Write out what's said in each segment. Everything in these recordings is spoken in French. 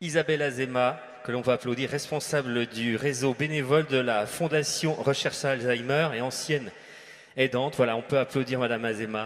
Isabelle Azéma, que l'on va applaudir, responsable du réseau bénévole de la Fondation Recherche Alzheimer et ancienne aidante. Voilà, on peut applaudir Madame Azéma.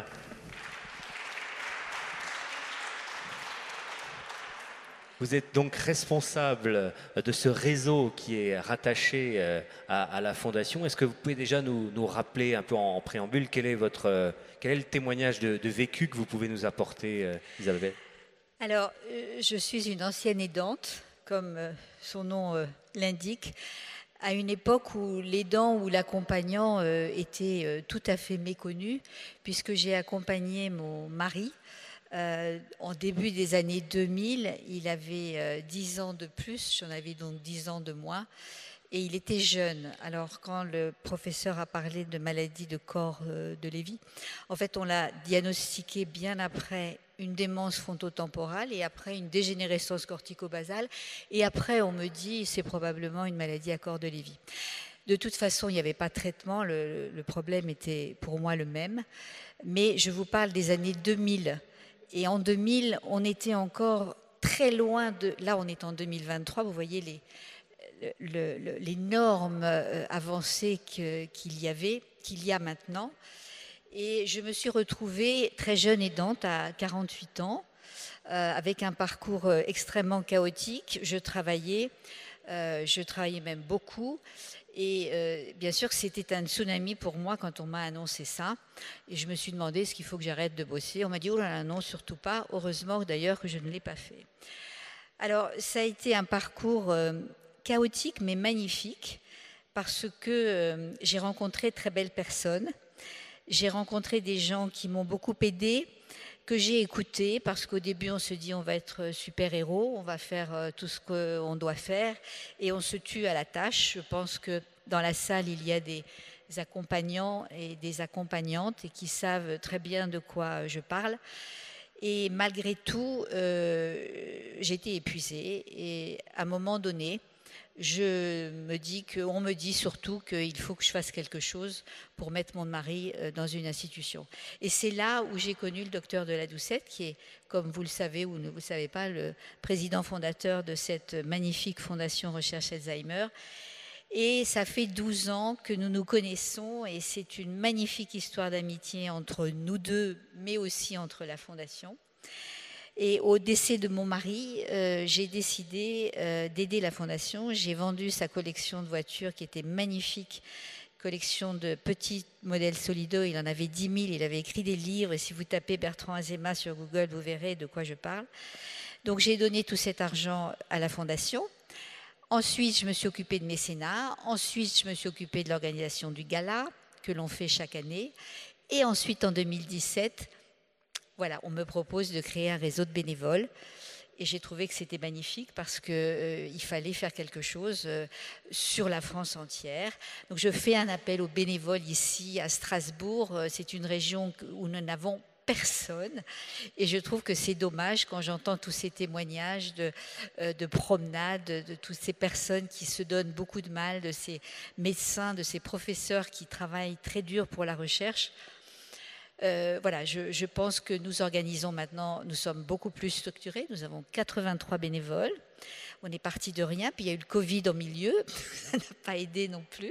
Vous êtes donc responsable de ce réseau qui est rattaché à la Fondation. Est-ce que vous pouvez déjà nous rappeler un peu en préambule quel est le témoignage de vécu que vous pouvez nous apporter, Isabelle? Alors, je suis une ancienne aidante, comme son nom l'indique, à une époque où l'aidant ou l'accompagnant était tout à fait méconnu, puisque j'ai accompagné mon mari en début des années 2000. Il avait 10 ans de plus, j'en avais donc 10 ans de moins, et il était jeune. Alors, quand le professeur a parlé de maladie de corps de Lévy, en fait, on l'a diagnostiqué bien après une démence frontotemporale et après une dégénérescence cortico-basale. Et après, on me dit c'est probablement une maladie à corps de Lévy. De toute façon, il n'y avait pas de traitement, le problème était pour moi le même. Mais je vous parle des années 2000. Et en 2000, on était encore très loin de... Là, on est en 2023, vous voyez les normes avancées qu'il y a maintenant. Et je me suis retrouvée très jeune aidante à 48 ans, avec un parcours extrêmement chaotique. Je travaillais même beaucoup. Et bien sûr que c'était un tsunami pour moi quand on m'a annoncé ça. Et je me suis demandé, est-ce qu'il faut que j'arrête de bosser? On m'a dit, oh là là, non, surtout pas. Heureusement d'ailleurs que je ne l'ai pas fait. Alors, ça a été un parcours chaotique mais magnifique parce que j'ai rencontré très belles personnes. J'ai rencontré des gens qui m'ont beaucoup aidée, que j'ai écouté, parce qu'au début on se dit on va être super-héros, on va faire tout ce qu'on doit faire et on se tue à la tâche. Je pense que dans la salle il y a des accompagnants et des accompagnantes et qui savent très bien de quoi je parle. Et malgré tout, j'étais épuisée et à un moment donné, on me dit surtout qu'il faut que je fasse quelque chose pour mettre mon mari dans une institution. Et c'est là où j'ai connu le docteur de la Doucette, qui est, comme vous le savez ou ne vous le savez pas, le président fondateur de cette magnifique fondation Recherche Alzheimer. Et ça fait 12 ans que nous nous connaissons et c'est une magnifique histoire d'amitié entre nous deux, mais aussi entre la fondation. Et au décès de mon mari, j'ai décidé d'aider la fondation. J'ai vendu sa collection de voitures qui était magnifique, collection de petits modèles Solido. Il en avait 10 000, il avait écrit des livres. Et si vous tapez Bertrand Azéma sur Google, vous verrez de quoi je parle. Donc j'ai donné tout cet argent à la fondation. Ensuite, je me suis occupée de mécénat. Ensuite, je me suis occupée de l'organisation du gala que l'on fait chaque année. Et ensuite, en 2017, voilà, on me propose de créer un réseau de bénévoles. Et j'ai trouvé que c'était magnifique parce qu'il fallait faire quelque chose sur la France entière. Donc je fais un appel aux bénévoles ici à Strasbourg. C'est une région où nous n'avons personne. Et je trouve que c'est dommage quand j'entends tous ces témoignages de promenades, de toutes ces personnes qui se donnent beaucoup de mal, de ces médecins, de ces professeurs qui travaillent très dur pour la recherche. Voilà, je pense que nous organisons maintenant, nous sommes beaucoup plus structurés, nous avons 83 bénévoles, on est parti de rien, puis il y a eu le Covid au milieu, ça n'a pas aidé non plus.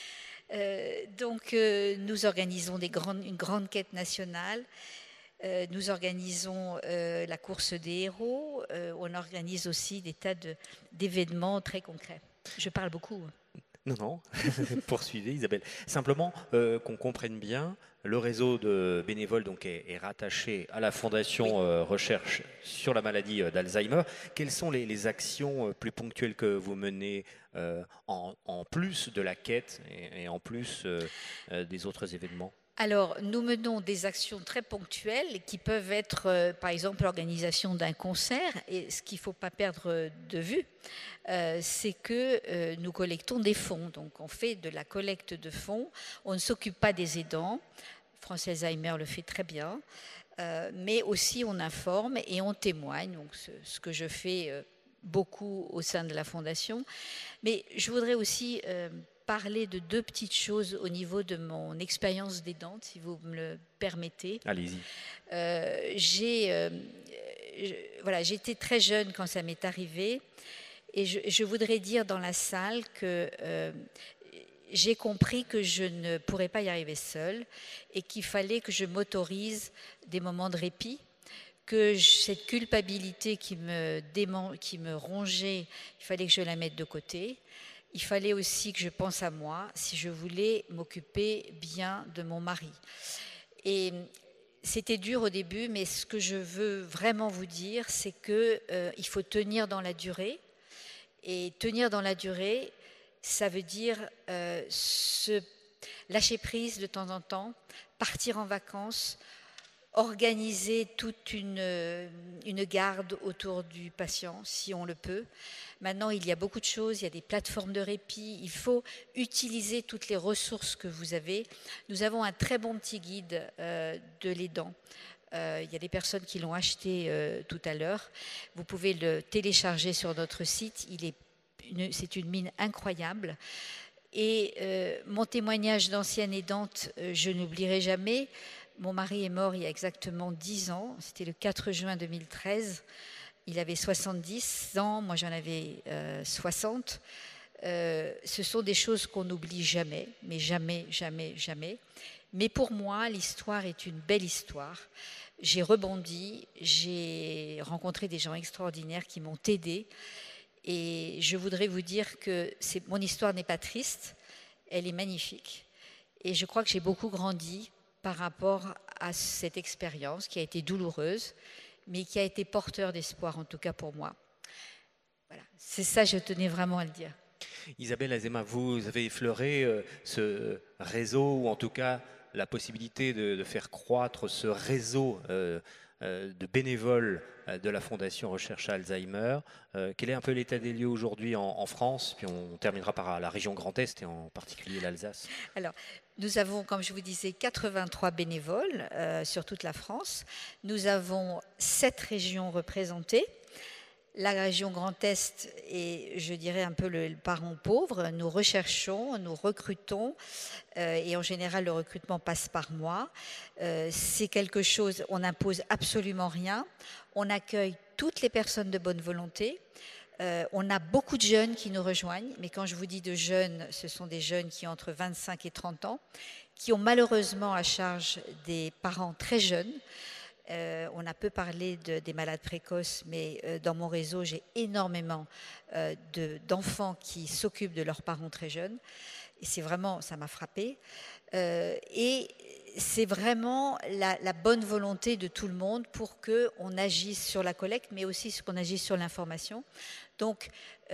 Donc nous organisons une grande quête nationale, nous organisons la course des héros, on organise aussi des tas d'événements très concrets. Je parle beaucoup. Non, non, poursuivez Isabelle. Simplement qu'on comprenne bien, le réseau de bénévoles donc, est rattaché à la Fondation Recherche sur la maladie d'Alzheimer. Quelles sont les actions plus ponctuelles que vous menez en plus de la quête et en plus des autres événements? Alors, nous menons des actions très ponctuelles qui peuvent être, par exemple, l'organisation d'un concert. Et ce qu'il ne faut pas perdre de vue, c'est que nous collectons des fonds. Donc, on fait de la collecte de fonds. On ne s'occupe pas des aidants. France Alzheimer le fait très bien. Mais aussi, on informe et on témoigne. Donc, ce que je fais beaucoup au sein de la Fondation. Mais je voudrais aussi parler de deux petites choses au niveau de mon expérience d'aidante, si vous me le permettez. Allez-y. voilà, j'étais très jeune quand ça m'est arrivé. Et je voudrais dire dans la salle que j'ai compris que je ne pourrais pas y arriver seule et qu'il fallait que je m'autorise des moments de répit, que cette culpabilité qui me rongeait, il fallait que je la mette de côté. Il fallait aussi que je pense à moi si je voulais m'occuper bien de mon mari. Et c'était dur au début, mais ce que je veux vraiment vous dire, c'est qu'il faut tenir dans la durée. Et tenir dans la durée, ça veut dire se lâcher prise de temps en temps, partir en vacances, organiser toute une garde autour du patient, si on le peut. Maintenant, il y a beaucoup de choses, il y a des plateformes de répit, il faut utiliser toutes les ressources que vous avez. Nous avons un très bon petit guide de l'aidant. Il y a des personnes qui l'ont acheté tout à l'heure. Vous pouvez le télécharger sur notre site. C'est une mine incroyable. Et mon témoignage d'ancienne aidante, je n'oublierai jamais. Mon mari est mort il y a exactement 10 ans. C'était le 4 juin 2013. Il avait 70 ans, moi j'en avais 60. Ce sont des choses qu'on n'oublie jamais, mais jamais, jamais, jamais. Mais pour moi, l'histoire est une belle histoire. J'ai rebondi, j'ai rencontré des gens extraordinaires qui m'ont aidée. Et je voudrais vous dire que mon histoire n'est pas triste, elle est magnifique. Et je crois que j'ai beaucoup grandi par rapport à cette expérience qui a été douloureuse, mais qui a été porteur d'espoir, en tout cas pour moi. Voilà, c'est ça, je tenais vraiment à le dire. Isabelle Azéma, vous avez effleuré ce réseau, ou en tout cas la possibilité de faire croître ce réseau de bénévoles de la Fondation Recherche Alzheimer. Quel est un peu l'état des lieux aujourd'hui en France? Puis on terminera par la région Grand Est et en particulier l'Alsace. Alors, nous avons, comme je vous disais, 83 bénévoles sur toute la France. Nous avons 7 régions représentées. La région Grand Est est, je dirais, un peu le parent pauvre. Nous recherchons, nous recrutons, et en général, le recrutement passe par moi. C'est quelque chose, on n'impose absolument rien. On accueille toutes les personnes de bonne volonté. On a beaucoup de jeunes qui nous rejoignent, mais quand je vous dis de jeunes, ce sont des jeunes qui ont entre 25 et 30 ans, qui ont malheureusement à charge des parents très jeunes. On a peu parlé des malades précoces, mais dans mon réseau, j'ai énormément d'enfants qui s'occupent de leurs parents très jeunes. Et c'est vraiment, ça m'a frappée. Et c'est vraiment la bonne volonté de tout le monde pour qu'on agisse sur la collecte, mais aussi qu'on agisse sur l'information. Donc,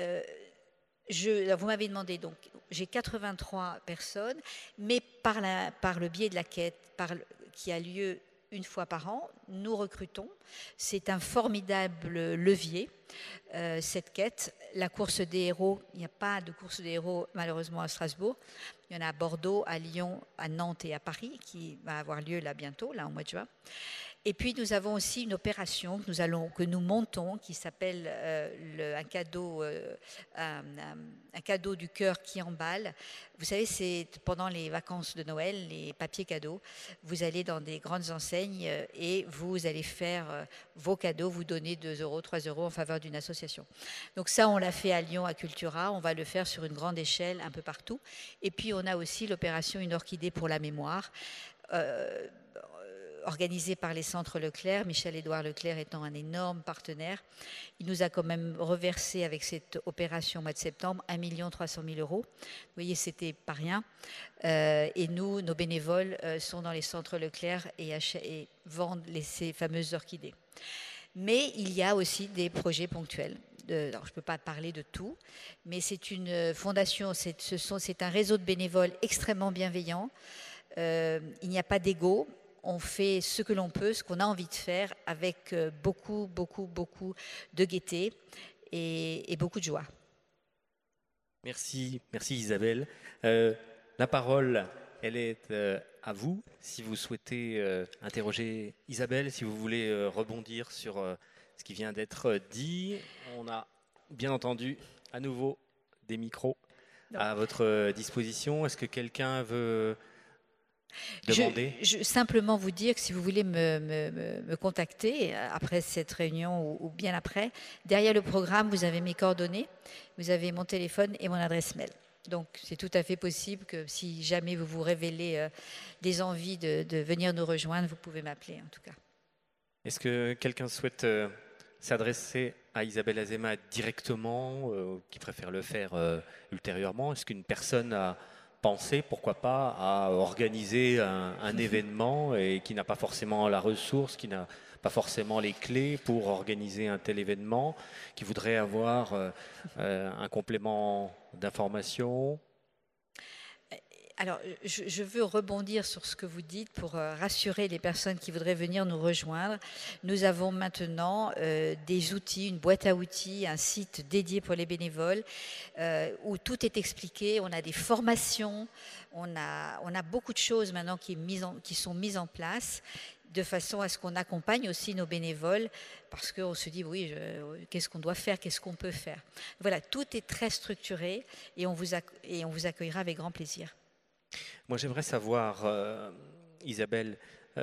vous m'avez demandé, donc j'ai 83 personnes, mais par le biais de la quête qui a lieu une fois par an, nous recrutons. C'est un formidable levier, cette quête. La course des héros, il n'y a pas de course des héros malheureusement à Strasbourg. Il y en a à Bordeaux, à Lyon, à Nantes et à Paris, qui va avoir lieu là bientôt, là en mois de juin. Et puis nous avons aussi une opération que nous montons qui s'appelle un cadeau du cœur qui emballe. Vous savez, c'est pendant les vacances de Noël, les papiers cadeaux. Vous allez dans des grandes enseignes et vous allez faire vos cadeaux, vous donnez 2 euros, 3 euros en faveur d'une association. Donc ça, on l'a fait à Lyon, à Cultura. On va le faire sur une grande échelle un peu partout. Et puis on a aussi l'opération Une orchidée pour la mémoire. Organisé par les centres Leclerc, Michel-Édouard Leclerc étant un énorme partenaire. Il nous a quand même reversé avec cette opération au mois de septembre 1 300 000 euros. Vous voyez, c'était pas rien. Et nous, nos bénévoles sont dans les centres Leclerc et vendent ces fameuses orchidées. Mais il y a aussi des projets ponctuels. Alors, je ne peux pas parler de tout, mais c'est une fondation, c'est un réseau de bénévoles extrêmement bienveillant. Il n'y a pas d'ego. On fait ce que l'on peut, ce qu'on a envie de faire, avec beaucoup, beaucoup, beaucoup de gaieté et beaucoup de joie. Merci Isabelle. La parole, elle est à vous. Si vous souhaitez interroger Isabelle, si vous voulez rebondir sur ce qui vient d'être dit, on a bien entendu à nouveau des micros à votre disposition. Est-ce que quelqu'un veut demander? Simplement vous dire que si vous voulez me contacter après cette réunion ou bien après, derrière le programme, vous avez mes coordonnées, vous avez mon téléphone et mon adresse mail. Donc c'est tout à fait possible que si jamais vous vous révélez des envies de venir nous rejoindre, vous pouvez m'appeler en tout cas. Est-ce que quelqu'un souhaite s'adresser à Isabelle Azéma directement, qui préfère le faire ultérieurement? Est-ce qu'une personne a pensé, pourquoi pas, à organiser un événement et qui n'a pas forcément la ressource, qui n'a pas forcément les clés pour organiser un tel événement, qui voudrait avoir un complément d'information? Alors, je veux rebondir sur ce que vous dites pour rassurer les personnes qui voudraient venir nous rejoindre. Nous avons maintenant des outils, une boîte à outils, un site dédié pour les bénévoles où tout est expliqué. On a des formations, on a beaucoup de choses maintenant qui sont mises en place de façon à ce qu'on accompagne aussi nos bénévoles parce qu'on se dit, oui, qu'est-ce qu'on doit faire, qu'est-ce qu'on peut faire. Voilà, tout est très structuré et on vous accueillera avec grand plaisir. Moi, j'aimerais savoir, Isabelle,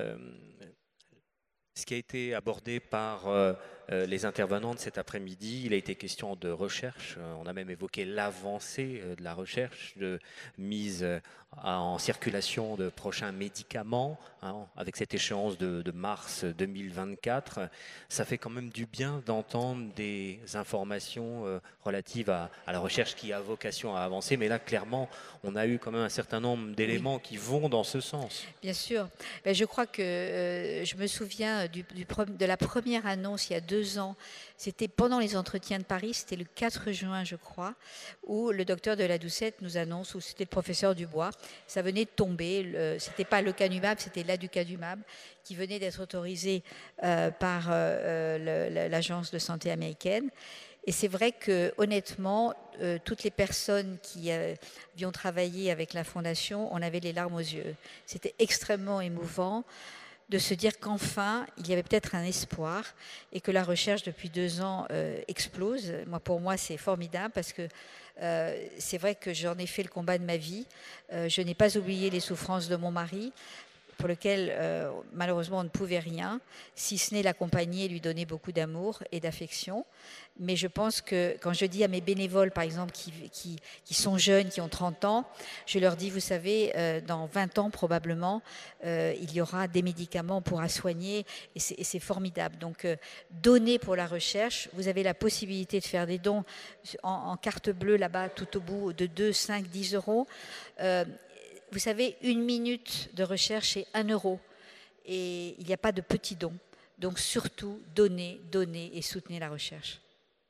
ce qui a été abordé par les intervenants de cet après-midi. Il a été question de recherche. On a même évoqué l'avancée de la recherche, de mise en circulation de prochains médicaments, hein, avec cette échéance de mars 2024. Ça fait quand même du bien d'entendre des informations relatives à la recherche qui a vocation à avancer. Mais là, clairement, on a eu quand même un certain nombre d'éléments qui vont dans ce sens. Bien sûr. Ben, je crois que je me souviens de la première annonce il y a 2 ans. C'était pendant les entretiens de Paris, c'était le 4 juin, je crois, où le docteur de la Doucette nous annonce, ou c'était le professeur Dubois, ça venait de tomber, c'était pas le Canumab, c'était l'aducanumab, qui venait d'être autorisé par l'Agence de santé américaine. Et c'est vrai que, honnêtement, toutes les personnes qui ont travaillé avec la Fondation, on avait les larmes aux yeux. C'était extrêmement émouvant de se dire qu'enfin, il y avait peut-être un espoir et que la recherche depuis 2 ans explose. Pour moi, c'est formidable parce que c'est vrai que j'en ai fait le combat de ma vie. Je n'ai pas oublié les souffrances de mon mari, pour lequel malheureusement on ne pouvait rien, si ce n'est l'accompagner et lui donner beaucoup d'amour et d'affection. Mais je pense que quand je dis à mes bénévoles, par exemple, qui sont jeunes, qui ont 30 ans, je leur dis, vous savez, dans 20 ans probablement, il y aura des médicaments, on pourra soigner, et c'est formidable. Donc, donner pour la recherche, vous avez la possibilité de faire des dons en carte bleue là-bas, tout au bout, de 2, 5, 10 euros. Vous savez, 1 minute de recherche, c'est 1 euro. Et il n'y a pas de petits dons. Donc surtout, donnez et soutenez la recherche.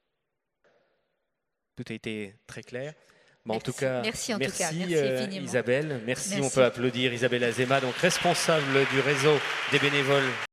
Tout a été très clair. Bon, merci. En tout cas, merci infiniment. Isabelle. Merci, merci. On peut applaudir Isabelle Azéma, donc responsable du réseau des bénévoles